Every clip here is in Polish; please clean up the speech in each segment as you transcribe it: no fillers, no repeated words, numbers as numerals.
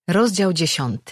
Rozdział 10.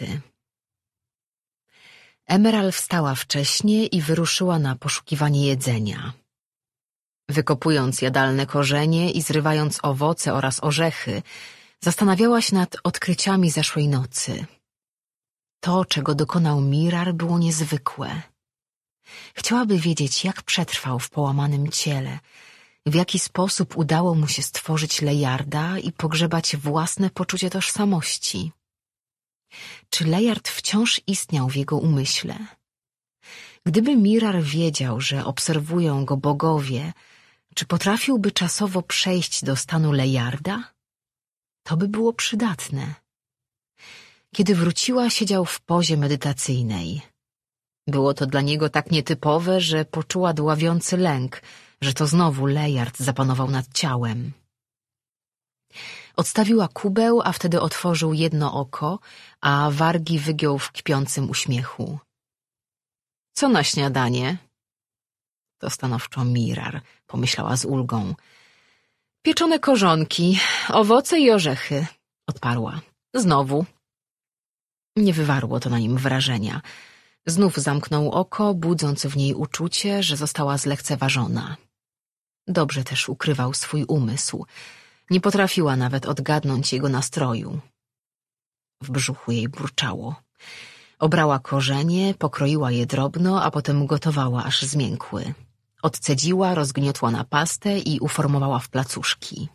Emerald wstała wcześnie i wyruszyła na poszukiwanie jedzenia. Wykopując jadalne korzenie i zrywając owoce oraz orzechy, zastanawiała się nad odkryciami zeszłej nocy. To, czego dokonał Mirar, było niezwykłe. Chciałaby wiedzieć, jak przetrwał w połamanym ciele, w jaki sposób udało mu się stworzyć Lejarda i pogrzebać własne poczucie tożsamości. Czy Lejard wciąż istniał w jego umyśle? Gdyby Mirar wiedział, że obserwują go bogowie, czy potrafiłby czasowo przejść do stanu Lejarda? To by było przydatne. Kiedy wróciła, siedział w pozie medytacyjnej. Było to dla niego tak nietypowe, że poczuła dławiący lęk, że to znowu Lejard zapanował nad ciałem. Odstawiła kubeł, a wtedy otworzył jedno oko, a wargi wygiął w kpiącym uśmiechu. — Co na śniadanie? — to stanowczo Mirar, pomyślała z ulgą. — Pieczone korzonki, owoce i orzechy — odparła. — Znowu. Nie wywarło to na nim wrażenia. Znów zamknął oko, budząc w niej uczucie, że została zlekceważona. Dobrze też ukrywał swój umysł. Nie potrafiła nawet odgadnąć jego nastroju. W brzuchu jej burczało. Obrała korzenie, pokroiła je drobno, a potem gotowała, aż zmiękły. Odcedziła, rozgniotła na pastę i uformowała w placuszki.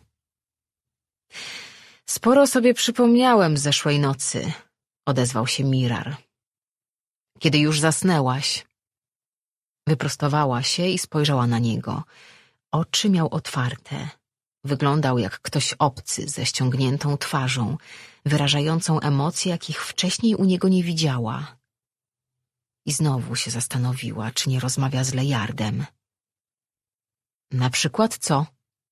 — Sporo sobie przypomniałem z zeszłej nocy — odezwał się Mirar. — Kiedy już zasnęłaś? Wyprostowała się i spojrzała na niego. Oczy miał otwarte. Wyglądał jak ktoś obcy, ze ściągniętą twarzą, wyrażającą emocje, jakich wcześniej u niego nie widziała. I znowu się zastanowiła, czy nie rozmawia z Lejardem. — Na przykład co?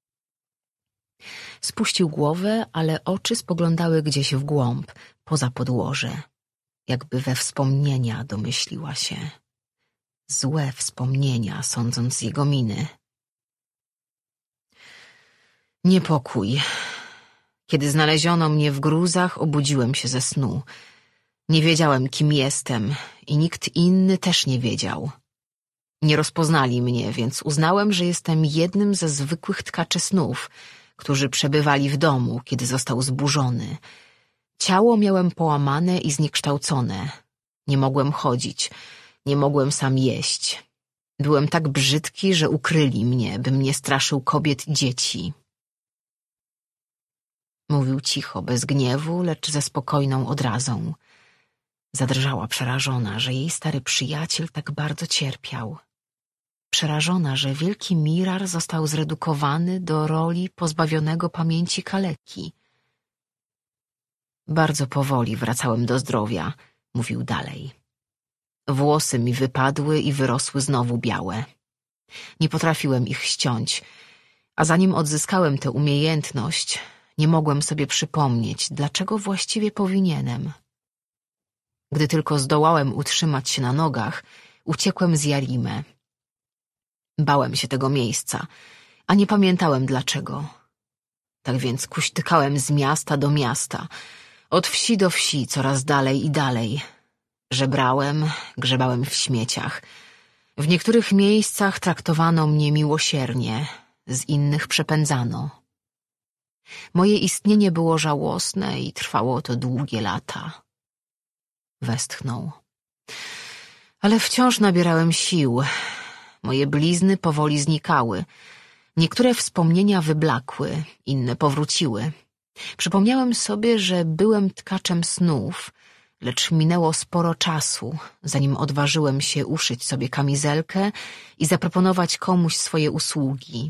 Spuścił głowę, ale oczy spoglądały gdzieś w głąb, poza podłoże. Jakby we wspomnienia, domyśliła się. Złe wspomnienia, sądząc z jego miny. Niepokój. Kiedy znaleziono mnie w gruzach, obudziłem się ze snu. Nie wiedziałem, kim jestem i nikt inny też nie wiedział. Nie rozpoznali mnie, więc uznałem, że jestem jednym ze zwykłych tkaczy snów, którzy przebywali w domu, kiedy został zburzony. Ciało miałem połamane i zniekształcone. Nie mogłem chodzić, nie mogłem sam jeść. Byłem tak brzydki, że ukryli mnie, bym nie straszył kobiet i dzieci. Mówił cicho, bez gniewu, lecz ze spokojną odrazą. Zadrżała przerażona, że jej stary przyjaciel tak bardzo cierpiał. Przerażona, że wielki Mirar został zredukowany do roli pozbawionego pamięci kaleki. Bardzo powoli wracałem do zdrowia, mówił dalej. Włosy mi wypadły i wyrosły znowu białe. Nie potrafiłem ich ściąć, a zanim odzyskałem tę umiejętność, nie mogłem sobie przypomnieć, dlaczego właściwie powinienem. Gdy tylko zdołałem utrzymać się na nogach, uciekłem z Yarimę. Bałem się tego miejsca, a nie pamiętałem dlaczego. Tak więc kuśtykałem z miasta do miasta, od wsi do wsi, coraz dalej i dalej. Żebrałem, grzebałem w śmieciach. W niektórych miejscach traktowano mnie miłosiernie, z innych przepędzano. Moje istnienie było żałosne i trwało to długie lata. Westchnął. Ale wciąż nabierałem sił. Moje blizny powoli znikały. Niektóre wspomnienia wyblakły, inne powróciły. Przypomniałem sobie, że byłem tkaczem snów, lecz minęło sporo czasu, zanim odważyłem się uszyć sobie kamizelkę i zaproponować komuś swoje usługi.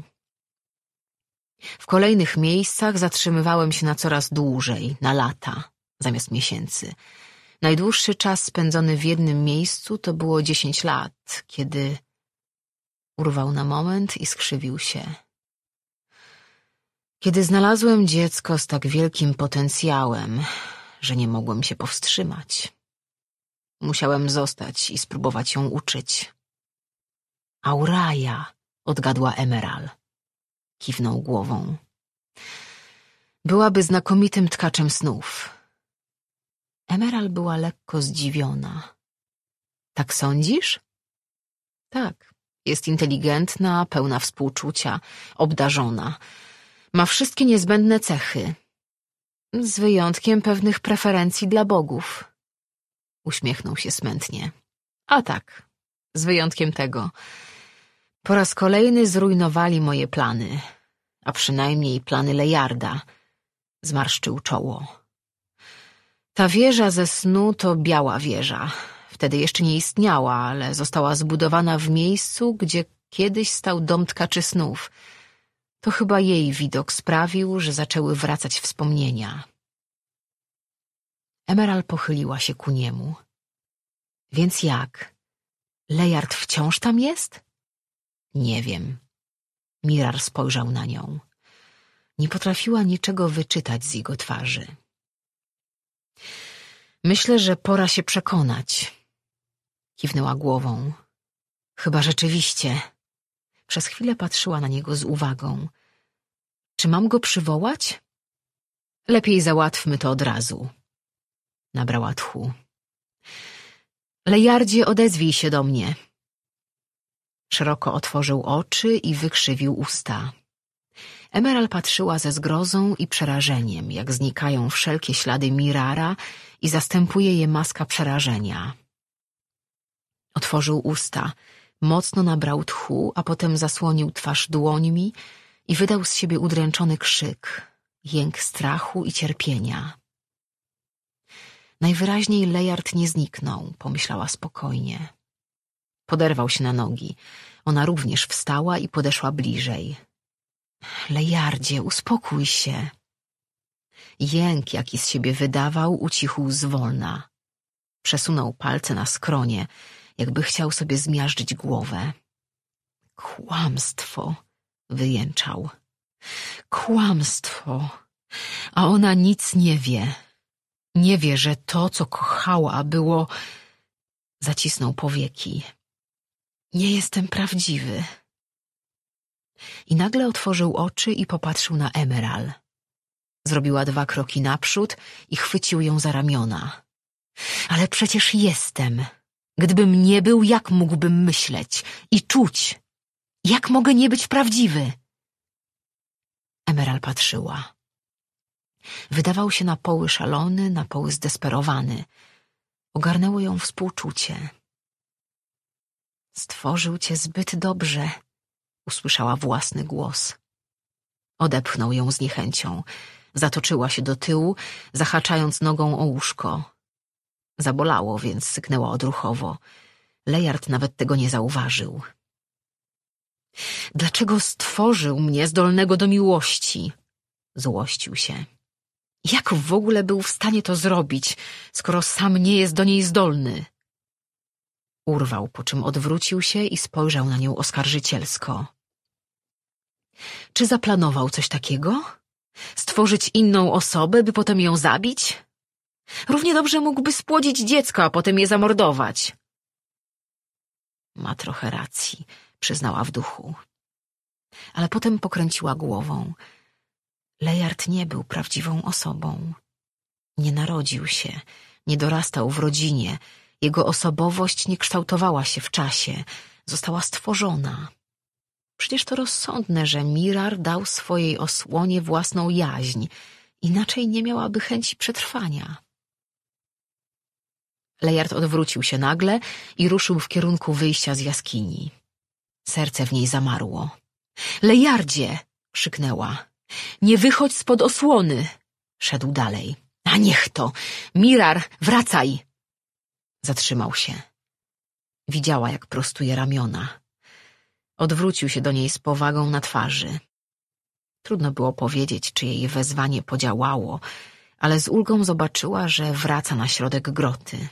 W kolejnych miejscach zatrzymywałem się na coraz dłużej, na lata, zamiast miesięcy. Najdłuższy czas spędzony w jednym miejscu to było 10 lat, kiedy... Urwał na moment i skrzywił się. Kiedy znalazłem dziecko z tak wielkim potencjałem, że nie mogłem się powstrzymać. Musiałem zostać i spróbować ją uczyć. Auraja, odgadła Emerald. Kiwnął głową. Byłaby znakomitym tkaczem snów. Emerald była lekko zdziwiona. Tak sądzisz? Tak, jest inteligentna, pełna współczucia, obdarzona. Ma wszystkie niezbędne cechy. Z wyjątkiem pewnych preferencji dla bogów. Uśmiechnął się smętnie. A tak, z wyjątkiem tego. Po raz kolejny zrujnowali moje plany, a przynajmniej plany Lejarda. Zmarszczył czoło. Ta wieża ze snu to biała wieża. Wtedy jeszcze nie istniała, ale została zbudowana w miejscu, gdzie kiedyś stał dom tkaczy snów. To chyba jej widok sprawił, że zaczęły wracać wspomnienia. Emerald pochyliła się ku niemu. Więc jak? Lejard wciąż tam jest? Nie wiem. Mirar spojrzał na nią. Nie potrafiła niczego wyczytać z jego twarzy. Myślę, że pora się przekonać. Kiwnęła głową. Chyba rzeczywiście. Przez chwilę patrzyła na niego z uwagą. Czy mam go przywołać? Lepiej załatwmy to od razu. Nabrała tchu. Lejardzie, odezwij się do mnie. Szeroko otworzył oczy i wykrzywił usta. Emerald patrzyła ze zgrozą i przerażeniem, jak znikają wszelkie ślady Mirara i zastępuje je maska przerażenia. Otworzył usta, mocno nabrał tchu, a potem zasłonił twarz dłońmi i wydał z siebie udręczony krzyk, jęk strachu i cierpienia. Najwyraźniej Lejard nie zniknął, pomyślała spokojnie. Poderwał się na nogi. Ona również wstała i podeszła bliżej. Lejardzie, uspokój się. Jęk, jaki z siebie wydawał, ucichł zwolna. Przesunął palce na skronie, jakby chciał sobie zmiażdżyć głowę. Kłamstwo, wyjęczał. Kłamstwo. A ona nic nie wie. Nie wie, że to, co kochała, było... Zacisnął powieki. Nie jestem prawdziwy. I nagle otworzył oczy i popatrzył na Emerald. Zrobiła 2 kroki naprzód i chwycił ją za ramiona. Ale przecież jestem. Gdybym nie był, jak mógłbym myśleć i czuć? Jak mogę nie być prawdziwy? Emerald patrzyła. Wydawał się na poły szalony, na poły zdesperowany. Ogarnęło ją współczucie. Stworzył cię zbyt dobrze, usłyszała własny głos. Odepchnął ją z niechęcią. Zatoczyła się do tyłu, zahaczając nogą o łóżko. Zabolało, więc syknęła odruchowo. Lejard nawet tego nie zauważył. Dlaczego stworzył mnie zdolnego do miłości? Złościł się. Jak w ogóle był w stanie to zrobić, skoro sam nie jest do niej zdolny? Urwał, po czym odwrócił się i spojrzał na nią oskarżycielsko. Czy zaplanował coś takiego? Stworzyć inną osobę, by potem ją zabić? Równie dobrze mógłby spłodzić dziecko, a potem je zamordować. Ma trochę racji, przyznała w duchu. Ale potem pokręciła głową. Lejard nie był prawdziwą osobą. Nie narodził się, nie dorastał w rodzinie. Jego osobowość nie kształtowała się w czasie. Została stworzona. Przecież to rozsądne, że Mirar dał swojej osłonie własną jaźń. Inaczej nie miałaby chęci przetrwania. Lejard odwrócił się nagle i ruszył w kierunku wyjścia z jaskini. Serce w niej zamarło. Lejardzie! Krzyknęła. Nie wychodź spod osłony! Szedł dalej. A niech to! Mirar, wracaj! Zatrzymał się. Widziała, jak prostuje ramiona. Odwrócił się do niej z powagą na twarzy. Trudno było powiedzieć, czy jej wezwanie podziałało, ale z ulgą zobaczyła, że wraca na środek groty.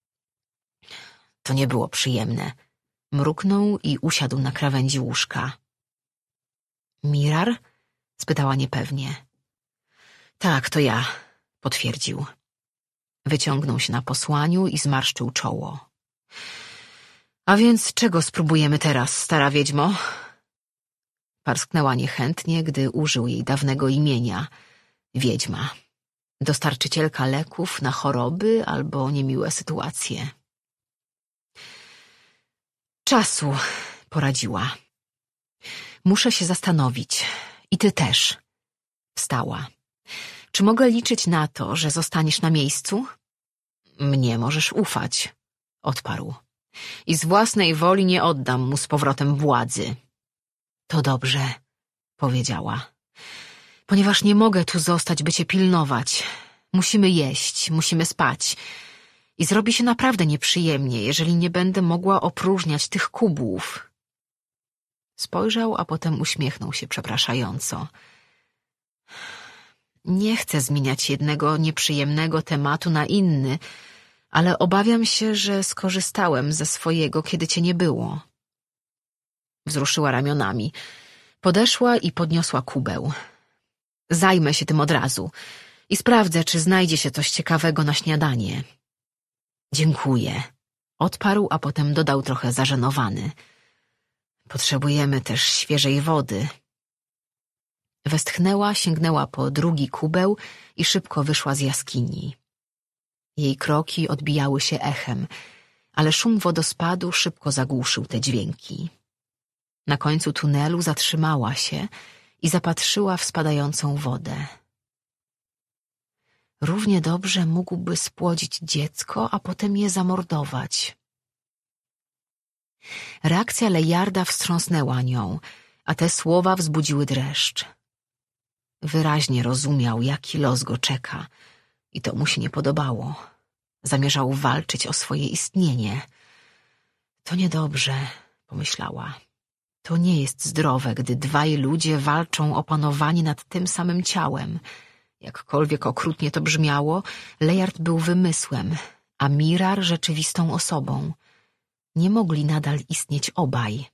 To nie było przyjemne. Mruknął i usiadł na krawędzi łóżka. Mirar? Spytała niepewnie. Tak, to ja, potwierdził. Wyciągnął się na posłaniu i zmarszczył czoło. A więc czego spróbujemy teraz, stara wiedźmo? Parsknęła niechętnie, gdy użył jej dawnego imienia. Wiedźma. Dostarczycielka leków na choroby albo niemiłe sytuacje. Czasu, poradziła. Muszę się zastanowić. I ty też. Wstała. Czy mogę liczyć na to, że zostaniesz na miejscu? Mnie możesz ufać, odparł. I z własnej woli nie oddam mu z powrotem władzy. To dobrze, powiedziała. Ponieważ nie mogę tu zostać, by cię pilnować. Musimy jeść, musimy spać. I zrobi się naprawdę nieprzyjemnie, jeżeli nie będę mogła opróżniać tych kubłów. Spojrzał, a potem uśmiechnął się przepraszająco. Nie chcę zmieniać jednego nieprzyjemnego tematu na inny, ale obawiam się, że skorzystałem ze swojego, kiedy cię nie było. Wzruszyła ramionami. Podeszła i podniosła kubeł. Zajmę się tym od razu i sprawdzę, czy znajdzie się coś ciekawego na śniadanie. Dziękuję, odparł, a potem dodał trochę zażenowany. Potrzebujemy też świeżej wody. Westchnęła, sięgnęła po drugi kubeł i szybko wyszła z jaskini. Jej kroki odbijały się echem, ale szum wodospadu szybko zagłuszył te dźwięki. Na końcu tunelu zatrzymała się i zapatrzyła w spadającą wodę. Równie dobrze mógłby spłodzić dziecko, a potem je zamordować. Reakcja Lejarda wstrząsnęła nią, a te słowa wzbudziły dreszcz. Wyraźnie rozumiał, jaki los go czeka i to mu się nie podobało. Zamierzał walczyć o swoje istnienie. To niedobrze, pomyślała. To nie jest zdrowe, gdy dwaj ludzie walczą o panowanie nad tym samym ciałem. Jakkolwiek okrutnie to brzmiało, Lejard był wymysłem, a Mirar rzeczywistą osobą. Nie mogli nadal istnieć obaj.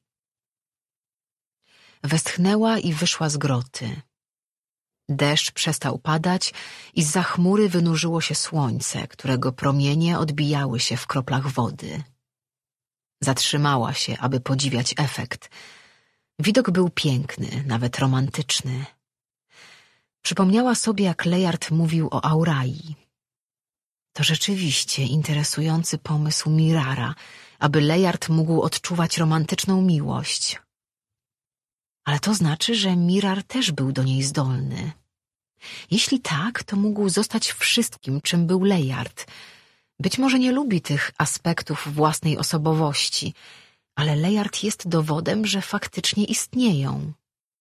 Westchnęła i wyszła z groty. Deszcz przestał padać i zza chmury wynurzyło się słońce, którego promienie odbijały się w kroplach wody. Zatrzymała się, aby podziwiać efekt. Widok był piękny, nawet romantyczny. Przypomniała sobie, jak Lejard mówił o Aurai. To rzeczywiście interesujący pomysł Mirara, aby Lejard mógł odczuwać romantyczną miłość. Ale to znaczy, że Mirar też był do niej zdolny. Jeśli tak, to mógł zostać wszystkim, czym był Lejard. Być może nie lubi tych aspektów własnej osobowości, ale Lejard jest dowodem, że faktycznie istnieją.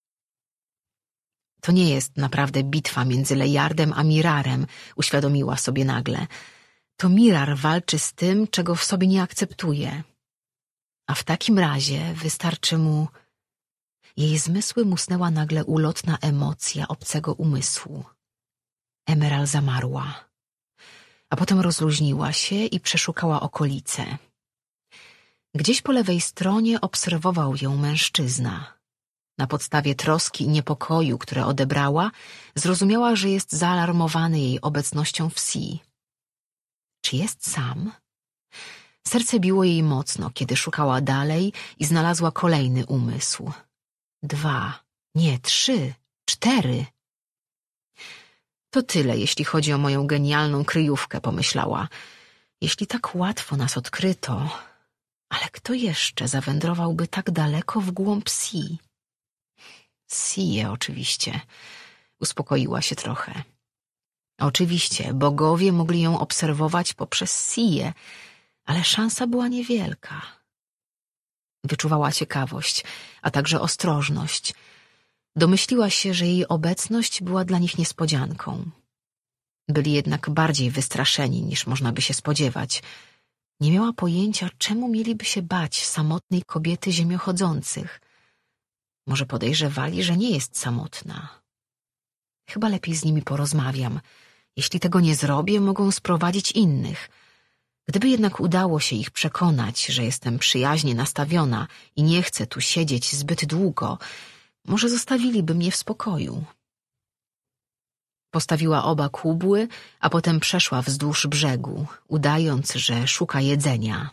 To nie jest naprawdę bitwa między Lejardem a Mirarem, uświadomiła sobie nagle. To Mirar walczy z tym, czego w sobie nie akceptuje. A w takim razie wystarczy mu... Jej zmysły musnęła nagle ulotna emocja obcego umysłu. Emerald zamarła. A potem rozluźniła się i przeszukała okolice. Gdzieś po lewej stronie obserwował ją mężczyzna. Na podstawie troski i niepokoju, które odebrała, zrozumiała, że jest zaalarmowany jej obecnością w Sea. Czy jest sam? Serce biło jej mocno, kiedy szukała dalej i znalazła kolejny umysł. 2, nie 3, 4. To tyle, jeśli chodzi o moją genialną kryjówkę, pomyślała. Jeśli tak łatwo nas odkryto, ale kto jeszcze zawędrowałby tak daleko w głąb Sea? Sea oczywiście. Uspokoiła się trochę. Oczywiście, bogowie mogli ją obserwować poprzez Sea, ale szansa była niewielka. Wyczuwała ciekawość, a także ostrożność. Domyśliła się, że jej obecność była dla nich niespodzianką. Byli jednak bardziej wystraszeni, niż można by się spodziewać. Nie miała pojęcia, czemu mieliby się bać samotnej kobiety ziemiochodzących. Może podejrzewali, że nie jest samotna. Chyba lepiej z nimi porozmawiam. Jeśli tego nie zrobię, mogą sprowadzić innych. Gdyby jednak udało się ich przekonać, że jestem przyjaźnie nastawiona i nie chcę tu siedzieć zbyt długo, może zostawiliby mnie w spokoju. Postawiła oba kubły, a potem przeszła wzdłuż brzegu, udając, że szuka jedzenia.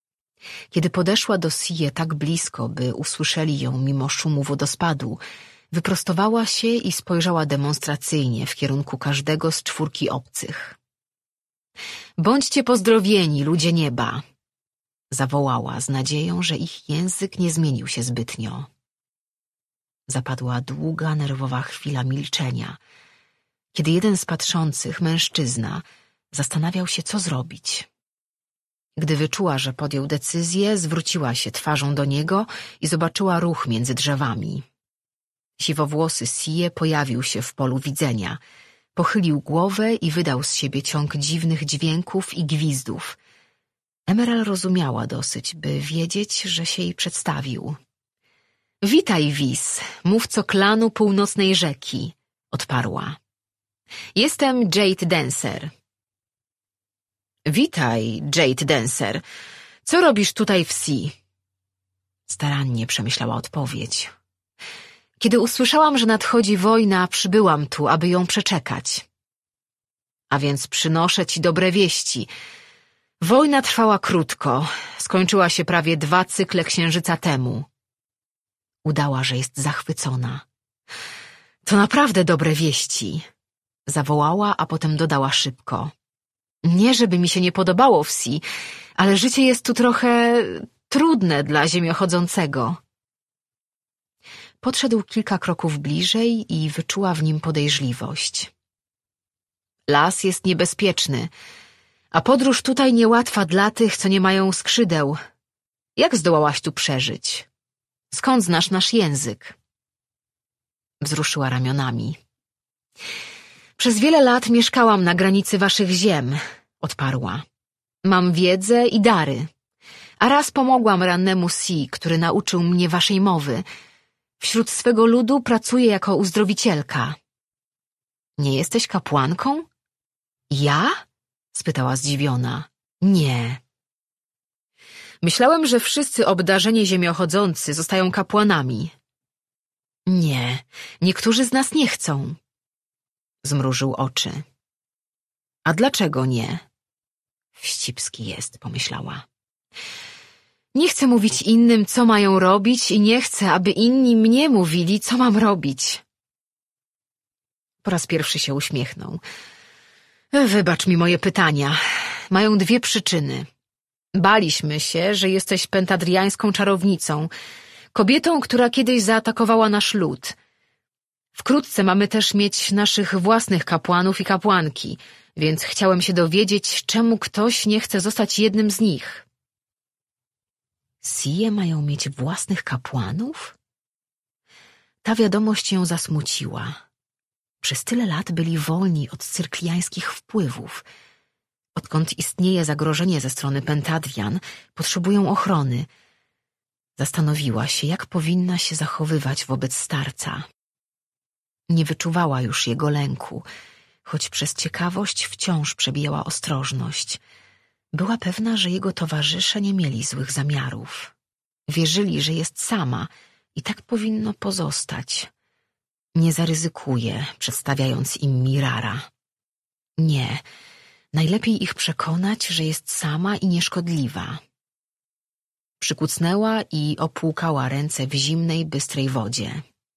Kiedy podeszła do Sea tak blisko, by usłyszeli ją mimo szumu wodospadu, Wyprostowała się i spojrzała demonstracyjnie w kierunku każdego z 4 obcych. Bądźcie pozdrowieni, ludzie nieba! Zawołała z nadzieją, że ich język nie zmienił się zbytnio. Zapadła długa, nerwowa chwila milczenia, kiedy jeden z patrzących, mężczyzna, zastanawiał się, co zrobić. Gdy wyczuła, że podjął decyzję, zwróciła się twarzą do niego i zobaczyła ruch między drzewami. Siwowłosy Sie pojawił się w polu widzenia. Pochylił głowę i wydał z siebie ciąg dziwnych dźwięków i gwizdów. Emerald rozumiała dosyć, by wiedzieć, że się jej przedstawił. Witaj, Vis, mówco klanu Północnej Rzeki, odparła. Jestem Jade Dancer. Witaj, Jade Dancer. Co robisz tutaj w Si? Starannie przemyślała odpowiedź. Kiedy usłyszałam, że nadchodzi wojna, przybyłam tu, aby ją przeczekać. A więc przynoszę ci dobre wieści. Wojna trwała krótko. Skończyła się prawie 2 cykle księżyca temu. Udała, że jest zachwycona. To naprawdę dobre wieści. Zawołała, a potem dodała szybko. Nie, żeby mi się nie podobało w Si, ale życie jest tu trochę trudne dla ziemiochodzącego. Podszedł kilka kroków bliżej i wyczuła w nim podejrzliwość. Las jest niebezpieczny, a podróż tutaj niełatwa dla tych, co nie mają skrzydeł. Jak zdołałaś tu przeżyć? Skąd znasz nasz język? Wzruszyła ramionami. Przez wiele lat mieszkałam na granicy waszych ziem, odparła. Mam wiedzę i dary, a raz pomogłam rannemu Si, który nauczył mnie waszej mowy. Wśród swego ludu pracuję jako uzdrowicielka. Nie jesteś kapłanką? Ja? Spytała zdziwiona. Nie. Myślałem, że wszyscy obdarzeni ziemiochodzący zostają kapłanami. Nie, niektórzy z nas nie chcą. Zmrużył oczy. A dlaczego nie? Wścibski jest, pomyślała. Nie chcę mówić innym, co mają robić i nie chcę, aby inni mnie mówili, co mam robić. Po raz pierwszy się uśmiechnął. Wybacz mi moje pytania. Mają 2 przyczyny. Baliśmy się, że jesteś pentadriańską czarownicą, kobietą, która kiedyś zaatakowała nasz lud. Wkrótce mamy też mieć naszych własnych kapłanów i kapłanki, więc chciałem się dowiedzieć, czemu ktoś nie chce zostać jednym z nich. Sie mają mieć własnych kapłanów? Ta wiadomość ją zasmuciła. Przez tyle lat byli wolni od cyrkliańskich wpływów. Odkąd istnieje zagrożenie ze strony Pentadrian, potrzebują ochrony. Zastanowiła się, jak powinna się zachowywać wobec starca. Nie wyczuwała już jego lęku, choć przez ciekawość wciąż przebijała ostrożność. Była pewna, że jego towarzysze nie mieli złych zamiarów. Wierzyli, że jest sama i tak powinno pozostać. Nie zaryzykuje, przedstawiając im Mirara. Nie, najlepiej ich przekonać, że jest sama i nieszkodliwa. Przykucnęła i opłukała ręce w zimnej, bystrej wodzie.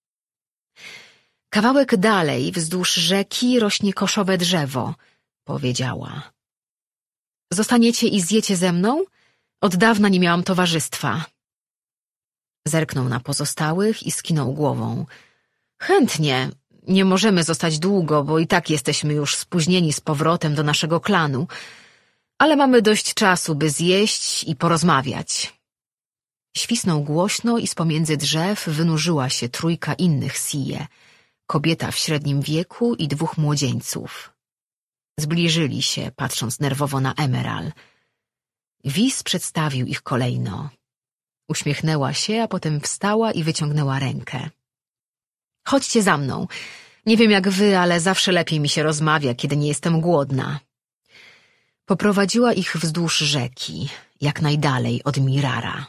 Kawałek dalej, wzdłuż rzeki, rośnie koszowe drzewo, powiedziała. Zostaniecie i zjecie ze mną? Od dawna nie miałam towarzystwa. Zerknął na pozostałych i skinął głową. Chętnie. Nie możemy zostać długo, bo i tak jesteśmy już spóźnieni z powrotem do naszego klanu, ale mamy dość czasu, by zjeść i porozmawiać. Świsnął głośno i z pomiędzy drzew wynurzyła się 3 innych Sie, kobieta w średnim wieku i 2 młodzieńców. Zbliżyli się, patrząc nerwowo na Emerald. Vis przedstawił ich kolejno. Uśmiechnęła się, a potem wstała i wyciągnęła rękę. Chodźcie za mną. Nie wiem jak wy, ale zawsze lepiej mi się rozmawia, kiedy nie jestem głodna. Poprowadziła ich wzdłuż rzeki, jak najdalej od Mirara.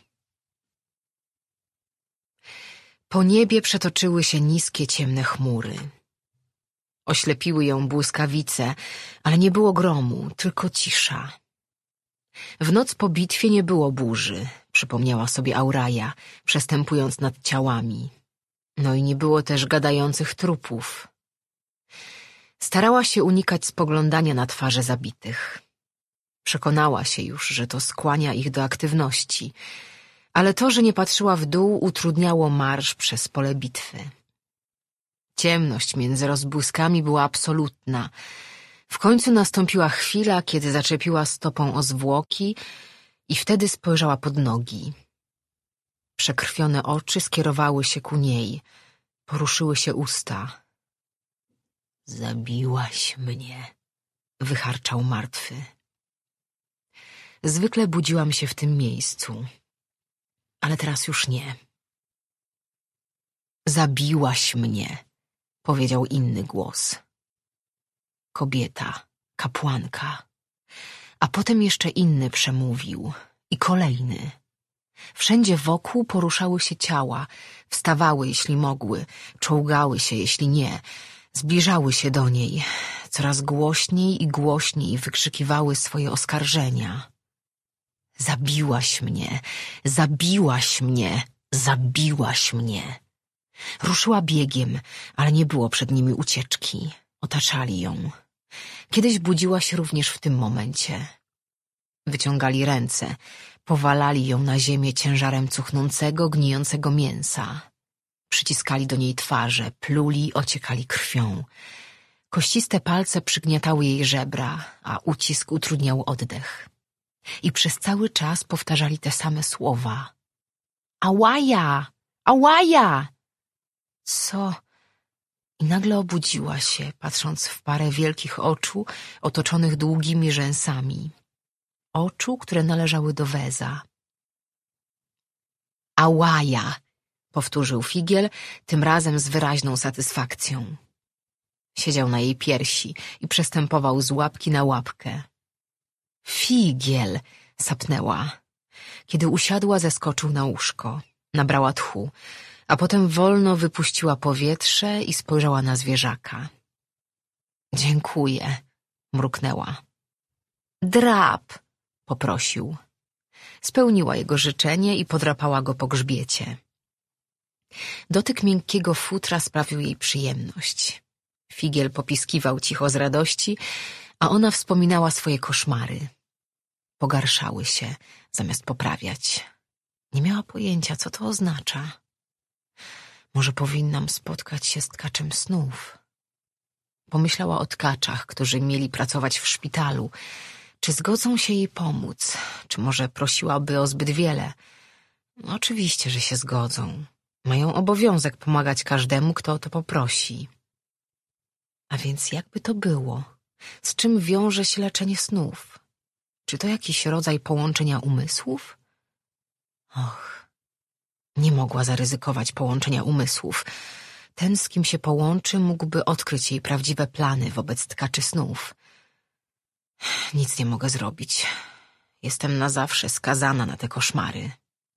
Po niebie przetoczyły się niskie, ciemne chmury. Oślepiły ją błyskawice, ale nie było gromu, tylko cisza. W noc po bitwie nie było burzy, przypomniała sobie Auraja, przestępując nad ciałami. No i nie było też gadających trupów. Starała się unikać spoglądania na twarze zabitych. Przekonała się już, że to skłania ich do aktywności, ale to, że nie patrzyła w dół, utrudniało marsz przez pole bitwy. Ciemność między rozbłyskami była absolutna. W końcu nastąpiła chwila, kiedy zaczepiła stopą o zwłoki i wtedy spojrzała pod nogi. Przekrwione oczy skierowały się ku niej. Poruszyły się usta. Zabiłaś mnie, wycharczał martwy. Zwykle budziłam się w tym miejscu, ale teraz już nie. Zabiłaś mnie, powiedział inny głos. Kobieta, kapłanka. A potem jeszcze inny przemówił i kolejny. Wszędzie wokół poruszały się ciała, wstawały, jeśli mogły, czołgały się, jeśli nie, zbliżały się do niej, coraz głośniej i głośniej wykrzykiwały swoje oskarżenia. Zabiłaś mnie, zabiłaś mnie, zabiłaś mnie. Ruszyła biegiem, ale nie było przed nimi ucieczki. Otaczali ją. Kiedyś budziła się również w tym momencie. Wyciągali ręce, powalali ją na ziemię ciężarem cuchnącego, gnijącego mięsa. Przyciskali do niej twarze, pluli, ociekali krwią. Kościste palce przygniatały jej żebra, a ucisk utrudniał oddech. I przez cały czas powtarzali te same słowa. Ałaja! Ałaja! Co? I nagle obudziła się, patrząc w parę wielkich oczu, otoczonych długimi rzęsami. Oczu, które należały do Weza. Ałaja! Powtórzył Figiel, tym razem z wyraźną satysfakcją. Siedział na jej piersi i przestępował z łapki na łapkę. Figiel! Sapnęła. Kiedy usiadła, zeskoczył na łóżko. Nabrała tchu, a potem wolno wypuściła powietrze i spojrzała na zwierzaka. Dziękuję, mruknęła. Drap! Poprosił. Spełniła jego życzenie i podrapała go po grzbiecie. Dotyk miękkiego futra sprawił jej przyjemność. Figiel popiskiwał cicho z radości, a ona wspominała swoje koszmary. Pogarszały się, zamiast poprawiać. Nie miała pojęcia, co to oznacza. Może powinnam spotkać się z tkaczem snów. Pomyślała o tkaczach, którzy mieli pracować w szpitalu. Czy zgodzą się jej pomóc? Czy może prosiłaby o zbyt wiele? No, oczywiście, że się zgodzą. Mają obowiązek pomagać każdemu, kto o to poprosi. A więc jakby to było? Z czym wiąże się leczenie snów? Czy to jakiś rodzaj połączenia umysłów? Och, nie mogła zaryzykować połączenia umysłów. Ten, z kim się połączy, mógłby odkryć jej prawdziwe plany wobec tkaczy snów. Nic nie mogę zrobić. Jestem na zawsze skazana na te koszmary.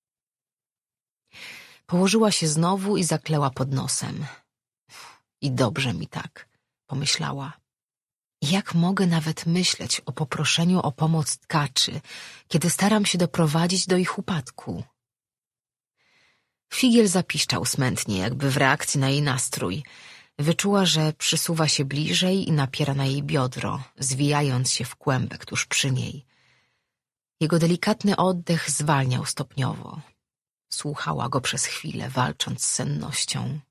Położyła się znowu i zakleła pod nosem. I dobrze mi tak, pomyślała. Jak mogę nawet myśleć o poproszeniu o pomoc tkaczy, kiedy staram się doprowadzić do ich upadku? Figiel zapiszczał smętnie, jakby w reakcji na jej nastrój. Wyczuła, że przysuwa się bliżej i napiera na jej biodro, zwijając się w kłębek tuż przy niej. Jego delikatny oddech zwalniał stopniowo. Słuchała go przez chwilę, walcząc z sennością.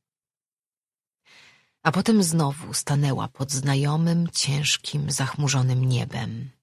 A potem znowu stanęła pod znajomym, ciężkim, zachmurzonym niebem.